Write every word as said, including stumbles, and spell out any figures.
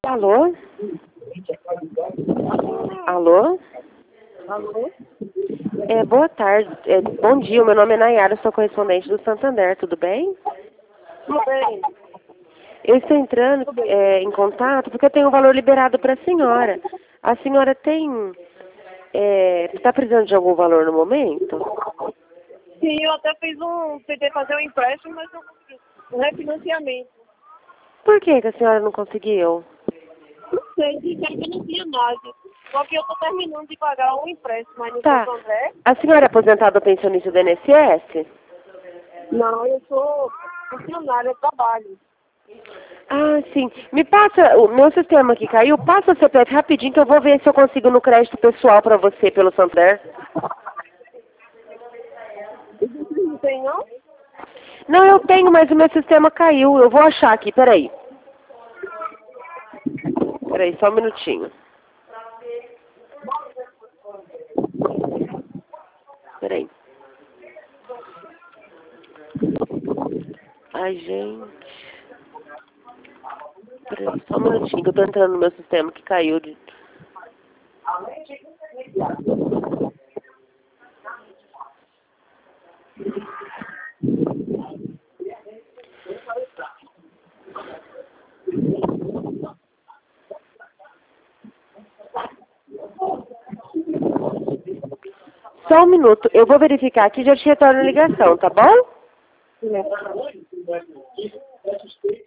Alô? Alô? Alô? É, boa tarde. É, bom dia, meu nome é Nayara, sou correspondente do Santander, tudo bem? Tudo bem? Eu estou entrando é, em contato porque eu tenho um valor liberado para a senhora. A senhora tem... Está precisando de algum valor no momento? Sim, eu até fiz um... Tentei fazer um empréstimo, mas não consegui. Um refinanciamento. Por que, que a senhora não conseguiu? Não sei, disseram que não tinha nada. Só que eu estou terminando de pagar um empréstimo aí no Tá. Santo André. A senhora é aposentada ou pensionista do I N S S? Não, eu sou funcionária, eu trabalho. Ah, sim. Me passa, o meu sistema aqui caiu, passa o C P F rapidinho que eu vou ver se eu consigo no crédito pessoal para você pelo Santander. Não tem, não? Não, eu tenho, mas o meu sistema caiu. Eu vou achar aqui, peraí. Peraí, só um minutinho. Peraí. Ai, gente. Peraí, só um minutinho que eu tô entrando no meu sistema que caiu. De... Só um minuto. Eu vou verificar aqui e já te retorno a ligação, tá bom? Sim.